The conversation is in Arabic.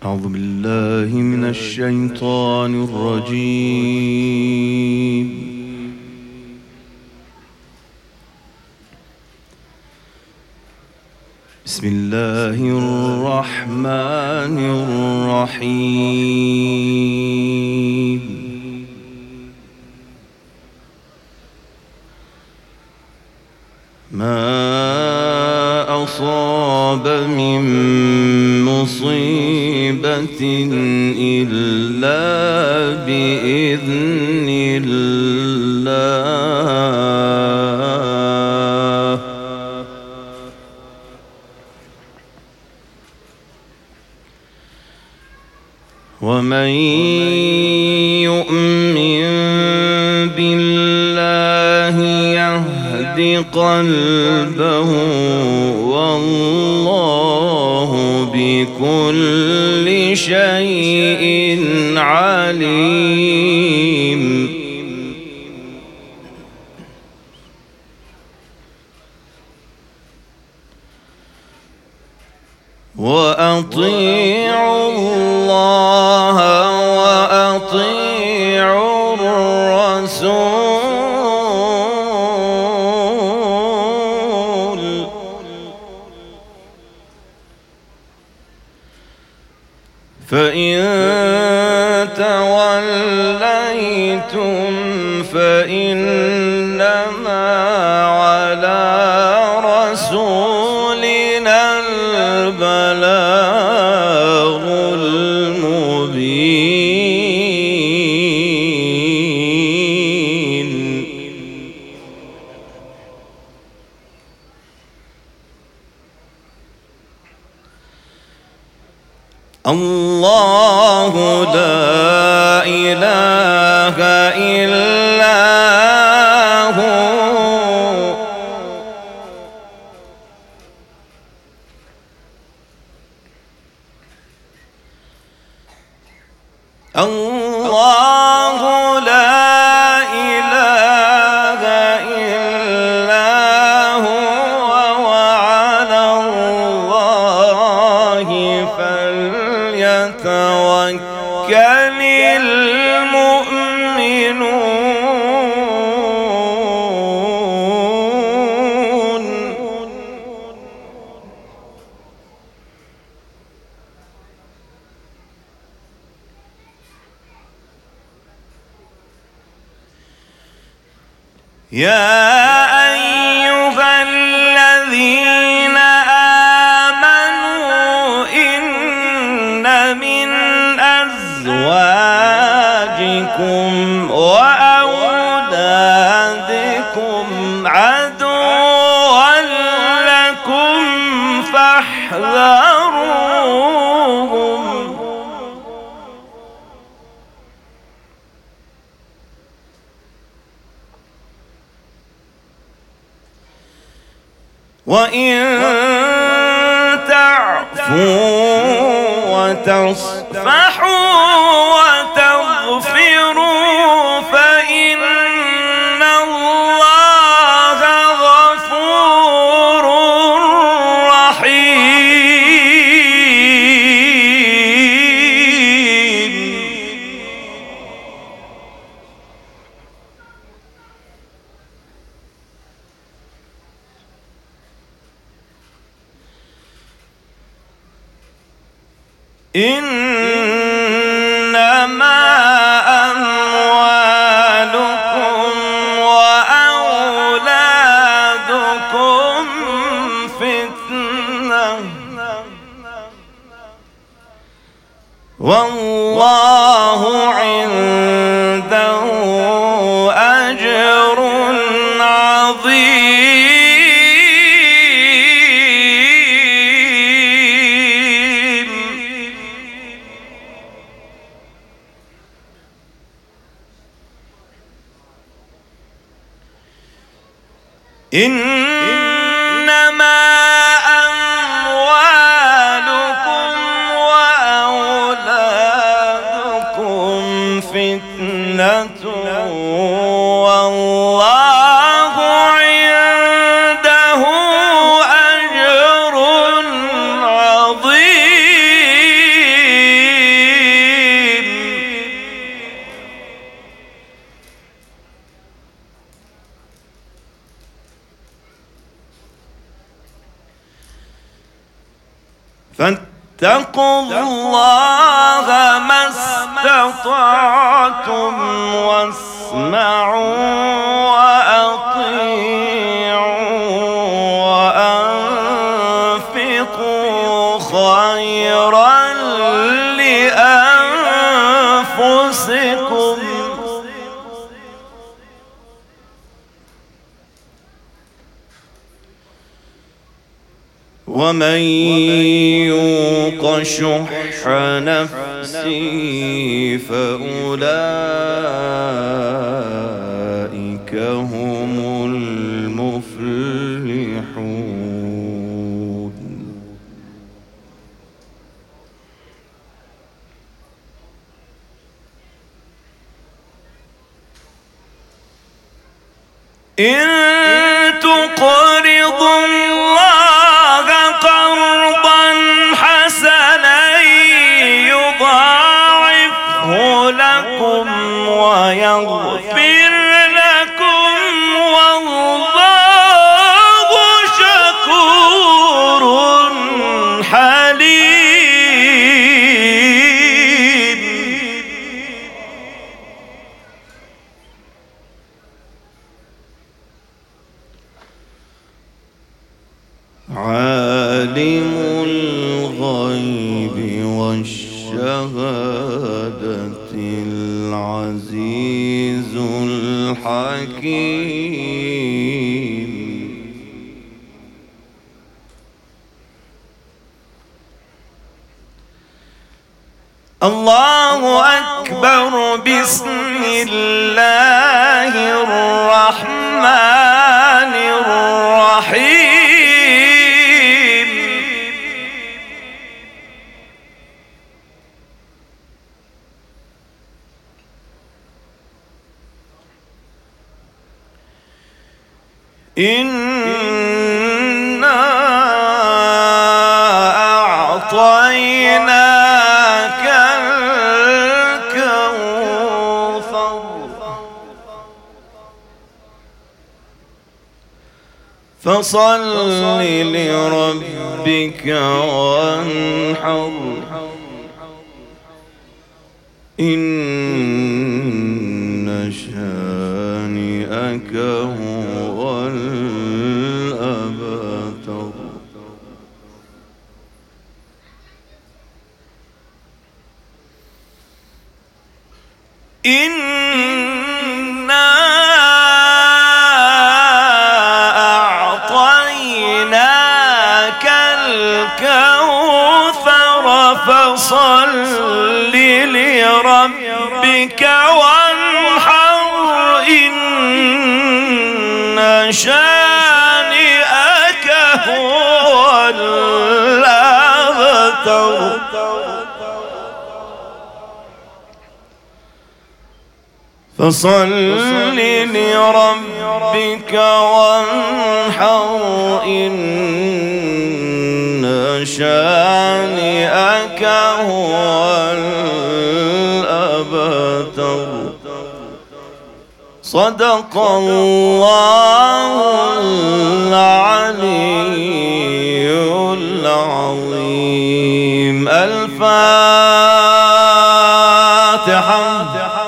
أعوذ بالله من الشيطان الرجيم. بسم الله الرحمن الرحيم. ما أصاب من مصيبة إلا بإذن الله، ومن يؤمن بالله يهد قلبه، والله بكل شيء عليم. وأطيعوا الله وأطيعوا الرسول، فإن توليتم فإنما على رسولنا البلاغ المبين. الله لا إله إلا هو، الله لا إله إلا هو، وعلى الله فليتوكل المؤمنون. يا أيها الذين آمنوا إن من أزواجكم وأولادكم عدوا لكم فاحذروهم، وإن تعفوا وتصفحوا وتغفروا فإن الله غفور رحيم. إنما أموالكم وأولادكم فتنة، والله عنده أجر عظيم. إنما أموالكم وأولادكم فتنة، والله عنده أجر عظيم. فاتقوا الله ما استطعتم واسمعوا وأطيعوا وأنفقوا خيرا لأنفسكم ومن يوق شح نفسه فأولئك هم المفلحون. إن تقرضوا الله قرضا حسنا يضاعفه لكم ويغفر لكم والله شكور حليم. عالم الغيب والشهادة العزيز الحكيم. الله أكبر. بسم الله الرحمن الرحيم. إنا أعطيناك الكوثر فصل لربك وانحر إن شانئك هو الأبتر. إنا أعطيناك الكوثر فصل لربك وانحر إن شانئك هو الأبتر. فصل لربك وانحر إن شانئك هو الأبتر. صدق الله العلي العظيم. الفاتحة.